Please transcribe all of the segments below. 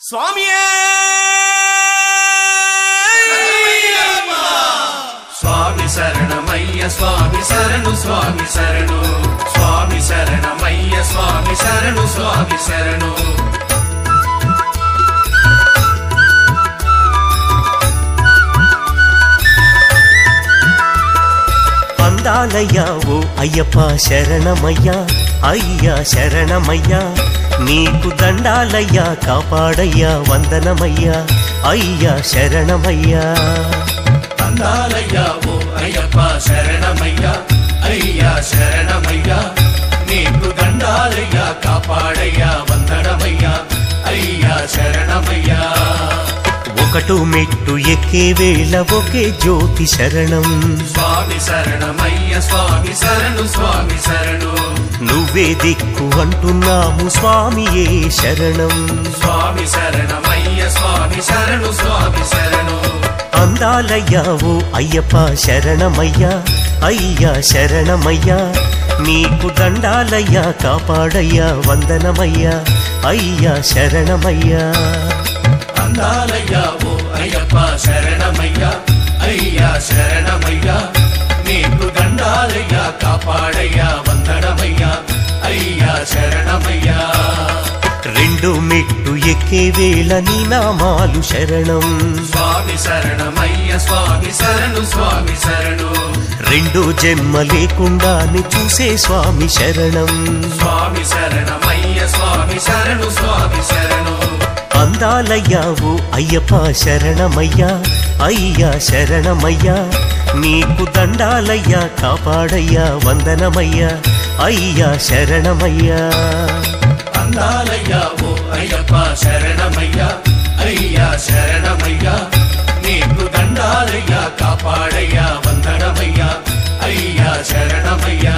స్వామియే స్వామి శరణమయ్య స్వామి శరణు స్వామి శరణు స్వామి శరణమయ్య స్వామి శరణు స్వామి శరణు అందాలయ్యా ఓ అయ్యప్ప శరణమయ్యా అయ్యా శరణమయ్యా నీకు దండాలయ్యా కాపాడయ్యా వందనమయ్యా అయ్యా శరణమయ్యా అందాలయ్యా ఓ అయ్యప్ప శరణమయ్యా అయ్యా శరణమయ్యా నీకు దండాలయ్యా కాపాడయ్యా వందనమయ్యా అయ్యా శరణమయ్యా ఒకటు మెట్టు ఎక్కే వేళ ఒకే జ్యోతి శరణం స్వామి శరణమయ్య స్వామి శరణు స్వామి శరణు నువ్వే దిక్కు అంటున్నాము స్వామియే శరణం స్వామి శరణమయ్య స్వామి శరణు స్వామి శరణు అందాలయ్యా ఓ అయ్యప్ప శరణమయ్యా అయ్యా శరణమయ్యా నీకు దండాలయ్యా కాపాడయ్యా వందనమయ్యా అయ్యా శరణమయ్యా అందాలయ్యా ఓ అయ్యప్ప శరణమయ్యా అయ్యా శరణమయ్యా నీకు దండాలయ్యా కాపాడయ్యా వందనమయ్యా అయ్యా శరణమయ్యా రెండు మెట్టు ఎక్కే వేళ నీ నామాలు శరణం స్వామి శరణమయ్య స్వామి శరణు స్వామి శరణు రెండు జన్మ లేకుండానే చూసే స్వామి శరణం స్వామి శరణమయ్య స్వామి శరణు స్వామి శరణు అందాలయ్యా ఓ అయ్యప్ప శరణమయ్యా అయ్యా శరణమయ్యా నీకు దండాలయ్యా కాపాడయ్యా వందనమయ్యా అయ్యా శరణమయ్యా అందాలయ్యా ఓ అయ్యప్ప శరణమయ్యా అయ్యా శరణమయ్యా నీకు దండాలయ్యా కాపాడయ్యా వందనమయ్యా అయ్యా శరణమయ్యా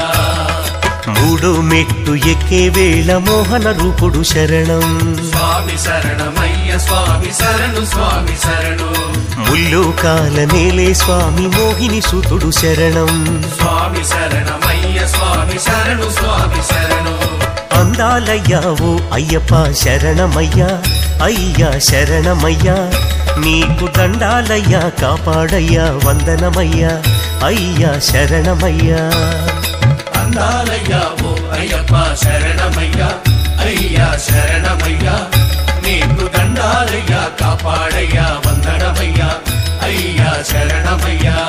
మూడో మెట్టు ఎక్కే వేళ మోహన రూపుడు శరణం స్వామి శరణమయ్య స్వామి శరణు స్వామి శరణు ముల్లోకాల నేలే స్వామి మోహిని సుతుడు శరణం స్వామి శరణమయ్య స్వామి శరణు స్వామి శరణు అందాలయ్యా ఓ అయ్యప్ప శరణమయ్యా అయ్యా శరణమయ్యా నీకు దండాలయ్యా కాపాడయ్యా వందనమయ్యా అయ్యా శరణమయ్యా అందాలయ్యా ఓ అయ్యప్ప శరణమయ్యా అయ్యా శరణమయ్యా నీకు దండాలయ్యా కాపాడయ్యా వందనమయ్యా అయ్యా శరణమయ్యా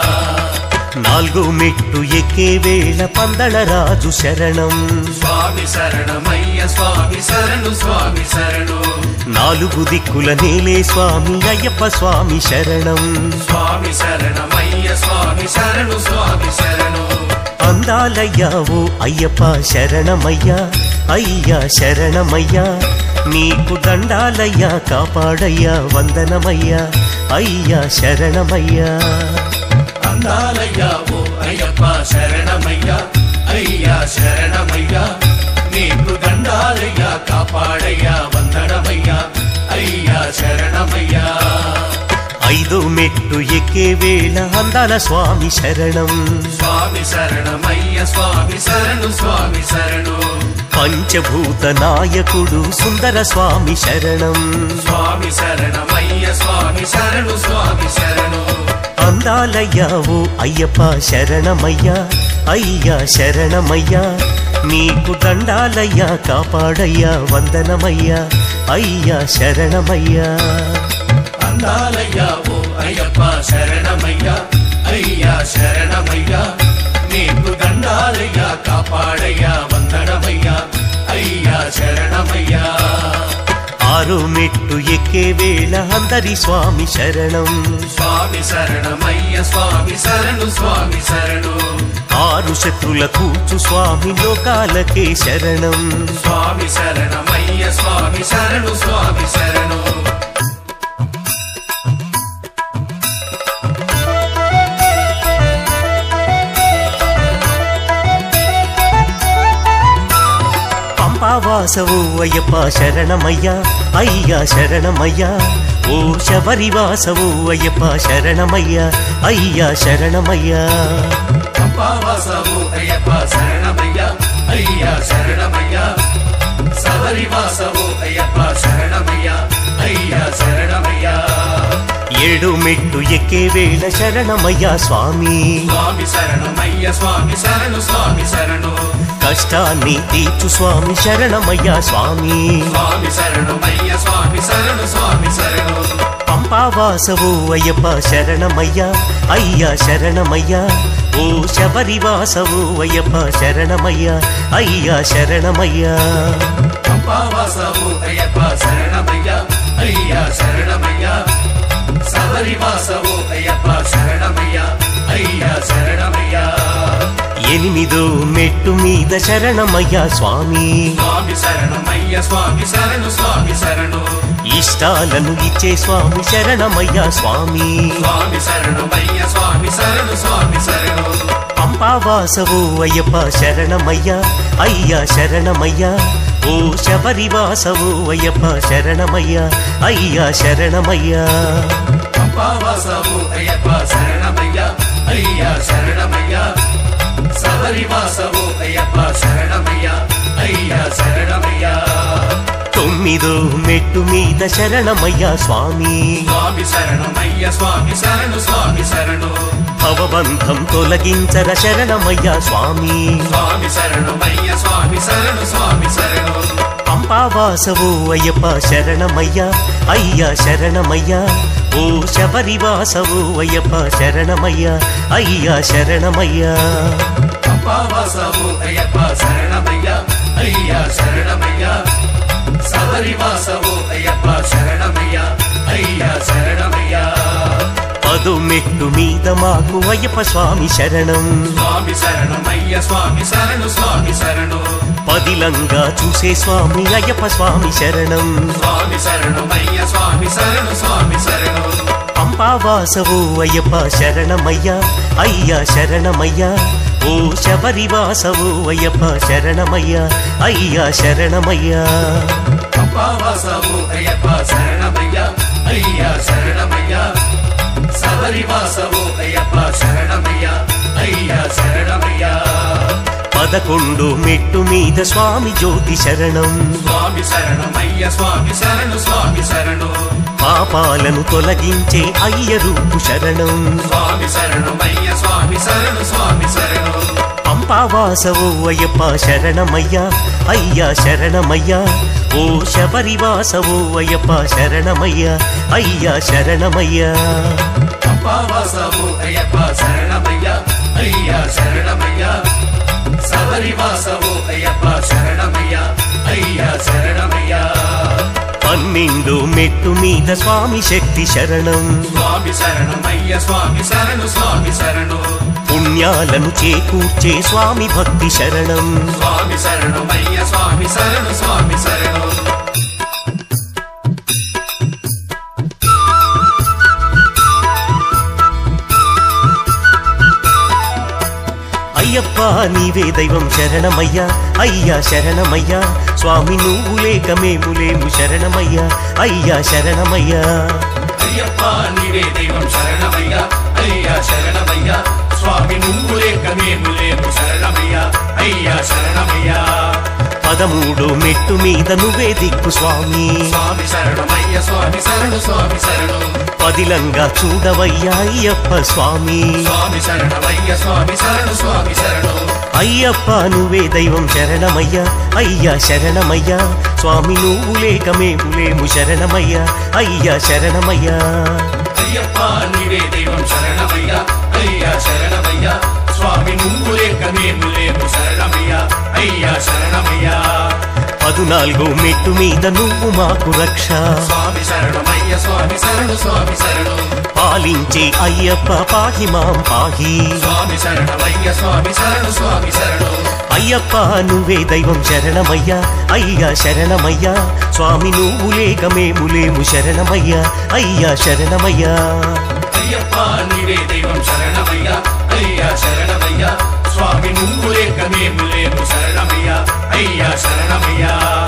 నాలుగో మెట్టు ఎక్కే వేళ పందళరాజు శరణం స్వామి శరణమయ్య స్వామి శరణు స్వామి శరణు నాలుగు దిక్కుల నేలే స్వామి అయ్యప్ప స్వామి శరణం స్వామి శరణమయ్య స్వామి శరణు స్వామి శరణు అందాలయ్యా ఓ అయ్యప్ప శరణమయ్యా అయ్యా శరణమయ్యా నీకు దండాలయ్యా కాపాడయ్యా వందనమయ్యా అయ్యా శరణమయ్యా అందాలయ్యా ఓ అయ్యప్ప శరణమయ్యా అయ్యా శరణమయ్యా నీకు దండాలయ్యా కాపాడయ్యా వందనమయ్యా అయ్యా శరణమయ్యా ఐదో మెట్టు ఎక్కే వేళ అందాల స్వామి శరణం స్వామి శరణమయ్య స్వామి శరణు స్వామి శరణు పంచభూత నాయకుడు సుందర స్వామి శరణం స్వామి శరణమయ్య స్వామి శరణు స్వామి శరణు అందాలయ్యా ఓ అయ్యప్ప శరణమయ్యా అయ్యా శరణమయ్యా నీకు దండాలయ్యా కాపాడయ్యా వందనమయ్యా అయ్యా శరణమయ్యా అందాలయ్యా ఓ అయ్యప్ప శరణమయ్యా అయ్యా శరణమయ్యా నీకు దండాలయ్యా కాపాడయ్యా వందనమయ్యా అయ్యా శరణమయ్యా ఆరో మెట్టు ఎక్కే వేళ అందరి స్వామి శరణం స్వామి శరణమయ్య స్వామి శరణు స్వామి శరణు ఆరు శత్రుల కూచు స్వామి లోకాలకే శరణం స్వామి శరణమయ్య స్వామి శరణు స్వామి శరణు పంపావాసవు అయ్యప్ప శరణమయ్యా అయ్యా శరణమయ్యా ఓ శబరివాసవు అయ్యప్ప శరణమయ్యా అయ్యా శరణమయ్యా పంపావాసవు అయ్యప్ప శరణమయ్యా అయ్యా శరణమయ్యా శబరివాసవు అయ్యప్ప శరణమయ్యా అయ్యా ఏడు మెట్టు ఎక్కే వేళ శరణమయ్యా స్వామి స్వామి శరణమయ్య స్వామి శరణు స్వామి శరణు కష్టాన్ని తీర్చు స్వామి శరణమయ్యా స్వామి స్వామి శరణమయ్య స్వామి శరణు స్వామి శరణు పంపావాసవు అయ్యప్ప శరణమయ్యా అయ్యా శరణమయ్యా ఓ శబరివాసవు అయ్యప్ప శరణమయ్యా అయ్యా శరణమయ్యా పంపావాసవు అయ్యప్ప శరణమయ్య అయ్యా శరణమయ్య శబరివాసవు అయ్యప్ప శరణమయ్య అయ్యా శరణమయ్య ఎనిమిదో మెట్టు మీద శరణమయ్యా స్వామి స్వామి శరణమయ్య స్వామి శరణు స్వామి శరణు ఇష్టాలను ఇచ్చే స్వామి శరణమయ్యా స్వామి స్వామి శరణమయ్య స్వామి శరణు స్వామి శరణు పంపావాసవు అయ్యప్ప శరణమయ్యా అయ్యా శరణమయ్యా ఓ శబరివాసవు అయ్యప్ప శరణమయ్యా అయ్యా శరణమయ్యా పంపావాసవు అయ్యప్ప శరణమయ్య అయ్యా శరణమయ్య శబరివాసవు అయ్యప్ప శరణమయ్య అయ్యా శరణమయ్య తొమ్మిదో మెట్టు మీద శరణమయ్యా స్వామి స్వామి శరణమయ్య స్వామి శరణు స్వామి శరణు భవబంధం తొలగించర శరణమయ్యా స్వామి స్వామి శరణమయ్య స్వామి శరణు స్వామి శరణు పంపావాసవు అయ్యప్ప శరణమయ్యా అయ్యా శరణమయ్యా ఓ శబరివాసవు అయ్యప్ప శరణమయ్యా అయ్యా శరణమయ్యా పంపావాసవు అయ్యప్ప శరణమయ్య అయ్యా శరణమయ్య శబరివాసవు అయ్యప్ప శరణమయ్య అయ్యా శరణమయ్య పదో మెట్టు మీద మాకు అయ్యప్ప స్వామి శరణం స్వామి శరణమయ్య స్వామి శరణు స్వామి శరణు పదిలంగా చూసే స్వామి అయ్యప్ప స్వామి శరణం స్వామి శరణమయ్య స్వామి శరణు స్వామి శరణు పంపావాసవు అయ్యప్ప శరణమయ్యా అయ్యా శరణమయ్యా ఓ శబరివాసవు అయ్యప్ప శరణమయ్యా అయ్యా శరణమయ్యా పంపావాసవు అయ్యప్ప శరణమయ్య అయ్యా శరణమయ్య శబరివాసవు అయ్యప్ప శరణమయ్య అయ్యా శరణమయ్య పదకొండు మెట్టు మీద స్వామి జ్యోతి శరణం స్వామి శరణమయ్య స్వామి శరణు స్వామి శరణు పాపాలను తొలగించే అయ్య రూపు శరణం స్వామి శరణమయ్య స్వామి శరణు స్వామి శరణు పంపావాసవు అయ్యప్ప శరణమయ్యా అయ్యా శరణమయ్యా ఓ శబరివాసవు అయ్యప్ప శరణమయ్యా అయ్యా శరణమయ్యా పంపావాసవు అయ్యప్ప శరణమయ్య అయ్యా శరణమయ్య శబరివాసవు అయ్యప్ప శరణమయ్య అయ్యా శరణమయ్య పన్నెండు మెట్టు మీద స్వామి శక్తి శరణం స్వామి శరణమయ్య స్వామి శరణు స్వామి శరణు పుణ్యాలను చేకూర్చే స్వామి భక్తి శరణం స్వామి శరణమయ్య స్వామి శరణు స్వామి శరణు అయ్యప్ప నీవే దైవం శరణమయ్యా అయ్యా శరణమయ్యా స్వామి నువ్వు లేక మేము లేము శరణమయ్యా అయ్యా శరణమయ్యా అయ్యప్ప నీవే దైవం శరణమయ్య అయ్యా శరణమయ్య స్వామి నువ్వు లేక మేము లేము శరణమయ్య అయ్యా శరణమయ్య పదమూడు మెట్టు మీద నువ్వే దిక్కు స్వామి స్వామి శరణమయ్య స్వామి శరణు స్వామి శరణు పదిలంగా చూడవయ్యా అయ్యప్ప స్వామి స్వామి శరణమయ్య స్వామి శరణు స్వామి శరణు అయ్యప్ప నువ్వే దైవం శరణమయ్యా అయ్యా శరణమయ్యా స్వామి నువ్వు లేక మేము లేము శరణమయ్యా అయ్యా శరణమయ్యా అయ్యప్ప నీవే దైవం శరణమయ్య అయ్యా శరణమయ్య స్వామి నువ్వు లేక మేము లేము శరణమయ్య అయ్యా శరణమయ్య పదునాలుగో మెట్టు మీద నువ్వు మాకు రక్ష స్వామి శరణమయ్య స్వామి శరణు స్వామి శరణు పాలించే అయ్యప్ప పాహి మాం పాహి స్వామి శరణమయ్య స్వామి శరణు స్వామి శరణు అయ్యప్ప నువ్వే దైవం శరణమయ్యా అయ్యా శరణమయ్యా స్వామి నువ్వు లేక మేము లేము శరణమయ్యా అయ్యా శరణమయ్యా అయ్యప్ప నీవే దైవం శరణమయ్య అయ్యా శరణమయ్య స్వామి నువ్వు లేక మేము లేము శరణమయ్య అయ్యా శరణమయ్య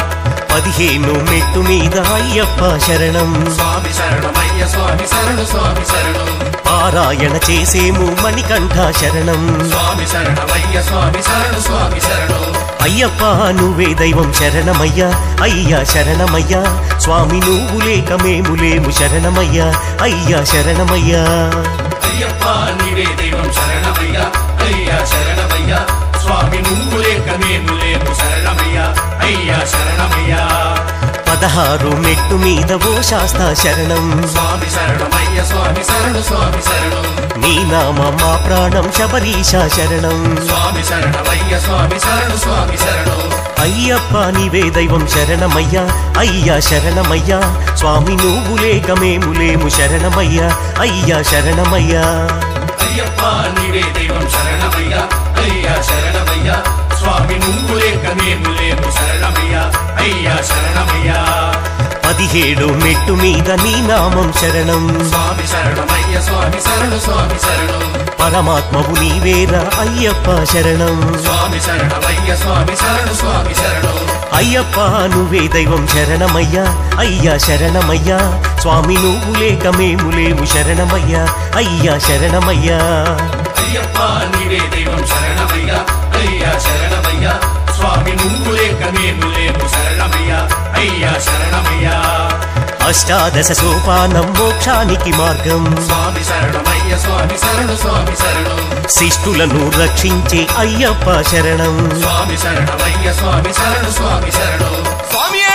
15 మెట్టు మీద అయ్యప్ప శరణం స్వామి శరణమయ్య స్వామి శరణు స్వామి శరణు పారాయణ చేసేము మణికంఠ శరణం స్వామి శరణమయ్య స్వామి శరణు స్వామి శరణు అయ్యప్ప నువ్వే దైవం శరణమయ్యా అయ్యా శరణమయ్యా స్వామి నువ్వు లేక మేము లేము శరణమయ్యా అయ్యా శరణమయ్యా అయ్యప్ప నీవే దైవం శరణమయ్య అయ్యా శరణమయ్య స్వామి నువ్వు లేక మేము లేము శరణమయ్య అయ్యా శరణమయ్య 16 మెట్టు మీద ఓ శాస్తా శరణం స్వామి శరణమయ్య స్వామి శరణు స్వామి శరణు నీ నామ మా ప్రాణం శబరీశ శరణం స్వామి శరణమయ్య స్వామి శరణు స్వామి శరణు అయ్యప్ప నీవే దైవం శరణమయ్యా అయ్యా శరణమయ్యా స్వామి నువ్వు లేక మేము లేము శరణమయ్యా అయ్యా శరణమయ్యా అయ్యప్ప నీవే దైవం శరణమయ్య అయ్యా శరణమయ్య స్వామి నువ్వు లేక మేము లేము శరణమయ్య అయ్యా శరణమయ్య 17 మెట్టు మీద నీ నామం శరణం స్వామి శరణమయ్య స్వామి శరణు స్వామి శరణు పరమాత్మవు నీవేరా అయ్యప్ప శరణం స్వామి శరణమయ్య స్వామి శరణు స్వామి శరణు అయ్యప్ప నువ్వే దైవం శరణమయ్యా అయ్యా శరణమయ్యా స్వామి నువ్వు లేక మేము లేము శరణమయ్యా అయ్యా శరణమయ్యా అయ్యప్ప నీవే దైవం శరణమయ్య అయ్యా శరణమయ్య స్వామి నువ్వు లేక మేము లేము శరణమయ్య అయ్యా శరణమయ్య అష్టాదశ సోపానం మోక్షానికి మార్గం స్వామి శరణమయ్య స్వామి శరణు స్వామి శరణు శిష్టులను రక్షించే అయ్యప్ప శరణం స్వామి శరణమయ్య స్వామి శరణు స్వామి శరణు స్వామియే